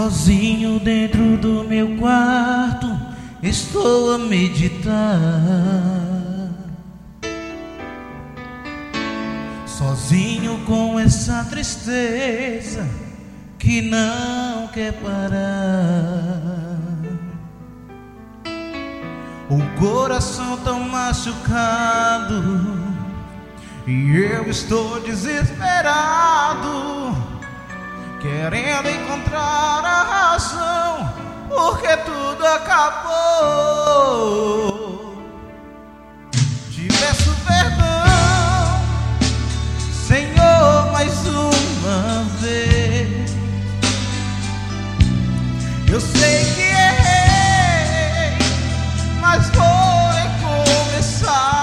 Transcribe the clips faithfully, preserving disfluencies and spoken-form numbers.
Sozinho dentro do meu quarto, estou a meditar. Sozinho com essa tristeza que não quer parar. O coração tão machucado e eu estou desesperado, querendo encontrar a razão, porque tudo acabou. Te peço perdão, Senhor, mais uma vez. Eu sei que errei, mas vou recomeçar.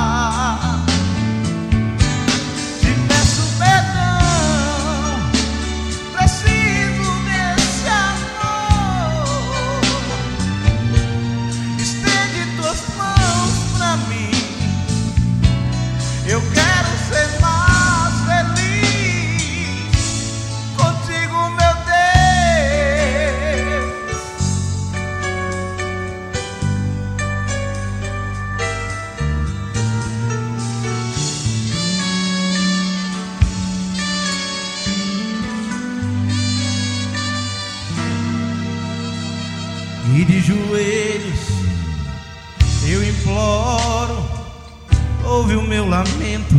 Eu quero ser mais feliz contigo, meu Deus. E de joelhos eu imploro, ouve o meu lamento.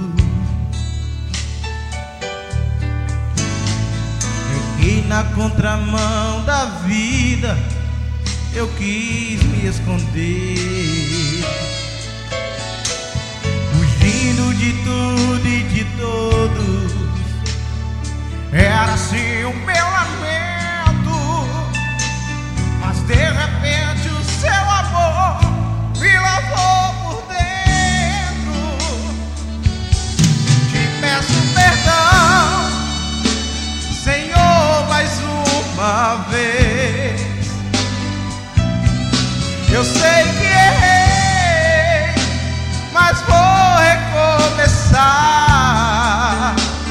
E na contramão da vida eu quis me esconder, fugindo de tudo e de todos. Era assim o meu lamento, mas de repente o seu amor me lavou por dentro. Peço perdão, Senhor, mais uma vez. Eu sei que errei, mas vou recomeçar.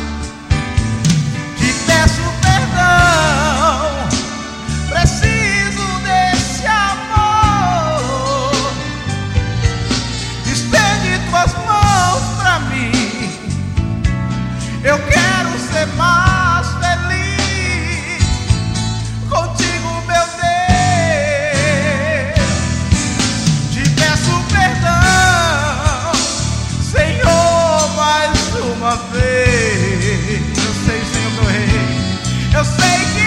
Te peço perdão, preciso desse amor. Estende tuas mãos pra mim. Eu quero ser mais feliz contigo, meu Deus. Te peço perdão, Senhor, mais uma vez. Eu sei, Senhor, meu Rei, eu sei que